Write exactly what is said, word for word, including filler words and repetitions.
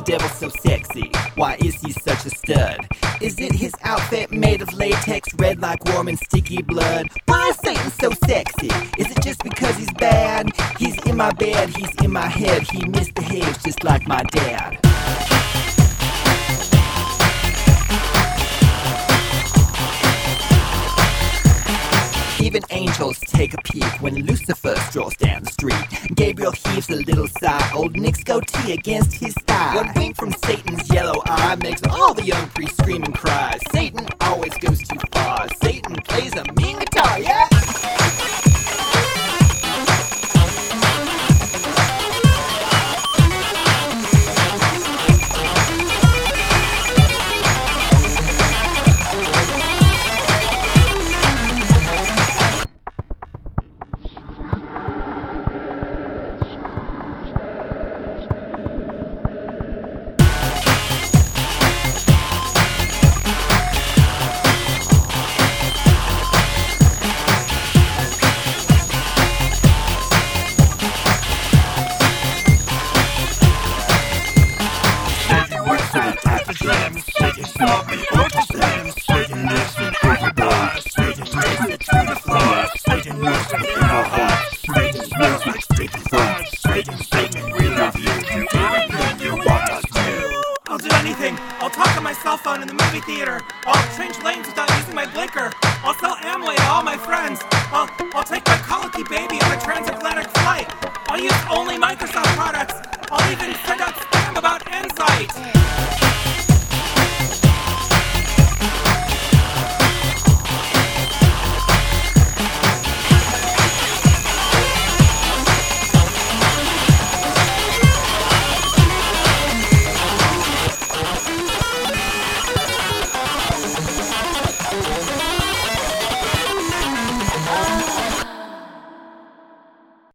the devil so sexy? Why is he such a stud? Is it his outfit made of latex, red like warm and sticky blood? Why is Satan so sexy? Is it just because he's bad? He's in my bed, he's in my head, he misbehaves just like my dad. Even angels take a peek when Lucifer strolls down the street. Gabriel heaves a little sigh, old Nick's goatee against his thigh. One wink from Satan's yellow eye makes all the young priests scream and cry. Satan always goes too far. Satan plays a mean guitar, yeah? Satan saw me orchestra. Satan lives in every bar. Satan takes it to the floor. Satan lives in our hearts. Satan smells like sticky thoughts. Satan, Satan, we love you. Do anything you want us to. I'll do anything. I'll talk on my cell phone in the movie theater. I'll change lanes without using my blinker. I'll sell Amway to all my friends. I'll, I'll take my colicky baby on a transatlantic flight. I'll use only Microsoft products. I'll even send out spam about Enzyte.